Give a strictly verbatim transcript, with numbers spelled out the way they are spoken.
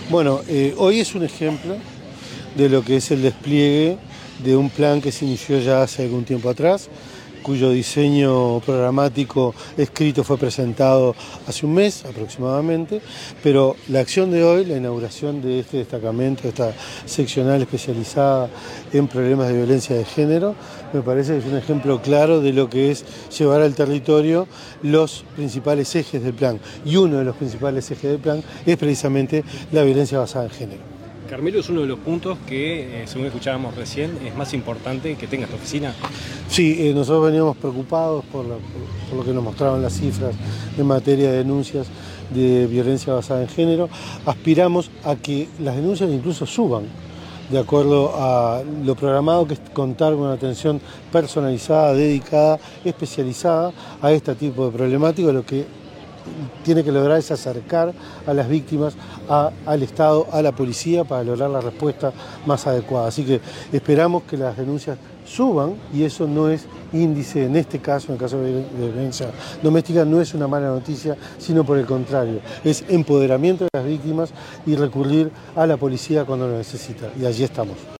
Bueno, eh, hoy es un ejemplo de lo que es el despliegue de un plan que se inició ya hace algún tiempo atrás, cuyo diseño programático escrito fue presentado hace un mes aproximadamente, pero la acción de hoy, la inauguración de este destacamento, esta seccional especializada en problemas de violencia de género, me parece que es un ejemplo claro de lo que es llevar al territorio los principales ejes del plan. Y uno de los principales ejes del plan es precisamente la violencia basada en género. Carmelo, es uno de los puntos que, eh, según escuchábamos recién, es más importante que tenga esta oficina. Sí, eh, nosotros veníamos preocupados por, la, por, por lo que nos mostraban las cifras en materia de denuncias de violencia basada en género. Aspiramos a que las denuncias incluso suban, de acuerdo a lo programado, que es contar con una atención personalizada, dedicada, especializada a este tipo de problemática, lo que tiene que lograr es acercar a las víctimas a, al Estado, a la policía, para lograr la respuesta más adecuada. Así que esperamos que las denuncias suban, y eso no es índice, en este caso, en el caso de violencia doméstica, no es una mala noticia, sino por el contrario, es empoderamiento de las víctimas y recurrir a la policía cuando lo necesita, y allí estamos.